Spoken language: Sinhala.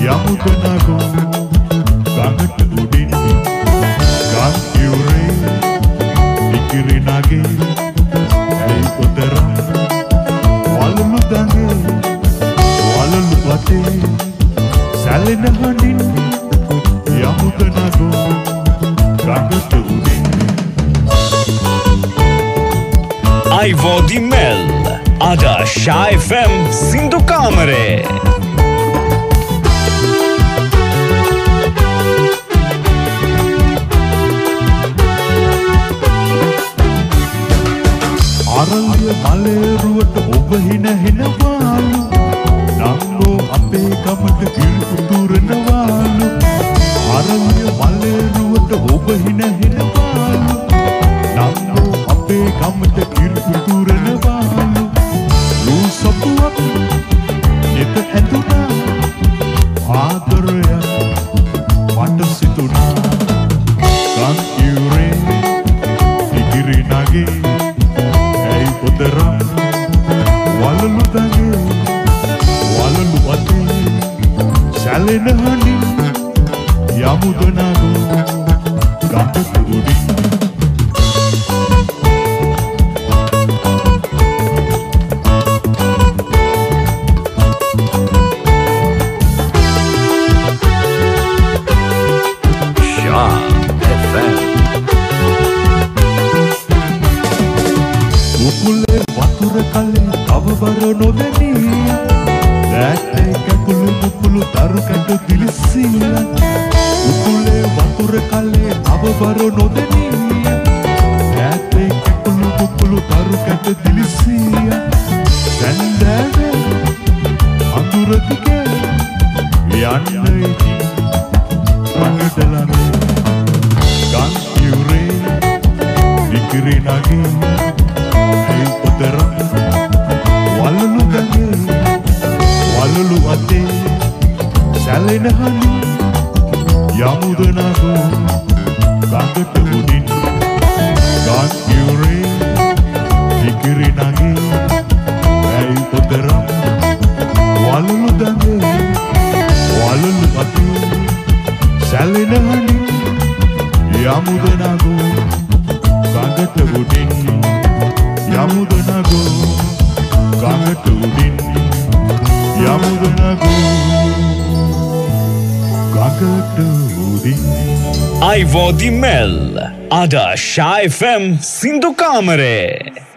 යමුදනගෝ ගඟට උඩින් ගම් යුරේ ඉකිරි නගේ ඇයි උතරම් වලලු දඟේ වලලු වතේ සැලෙන හඬින් යමුදනගෝ ගඟට උඩින් Ivodi Mel Ada Shah FM Sindhu Kamare අරලිය මලේරුවට ඔබ හිනහෙනවාලු නංගෝ අපේ ගමට කිරි උතුරනවාලු අරලිය මලේරුවට ඔබ හිනහෙනවාලු නංගෝ අපේ ගමට කිරි උතුරනවාලු ලූ සපුවක් එක ඇතුණා ආදරයක් මට සිතුණා ගම් ඉවුරේ ඉකිරි නගේ උදරම් වලලු දගේ වලලු වතේ සැලෙන හඬින් යමුදනගෝ ගඟට උඩින් උකුලේ වතුර කලේ අවබර නොදැනී දැක්කේ කකුළු මුකුළු තරුකට දිලිසීලා උකුලේ වතුර කලේ අවබර නොදැනී දැක්කේ කකුළු මුකුළු තරුකට දිලිසීලා සැන්දෑවේ අඳුර දිගේ යන්න ඉතින් පඟටලනේ ගම් යුරේ ඉකිරි නගේ උදරම් වලලු දගේ වලලු වතේ සැලෙන හඬින් යමුදනගෝ ගඟට උඩින් ගම් යුරේ ඉකිරි නගේ ඇයි උදරම් වලලු දගේ වලලු වතේ සැලෙන හඬින් යමුදනගෝ ගඟට උඩින් යමුදනගෝ ගඟට උඩින් යමුදනගෝ ගඟට උඩින් Ivodi Mel Ada Shah FM Sindhu Kamare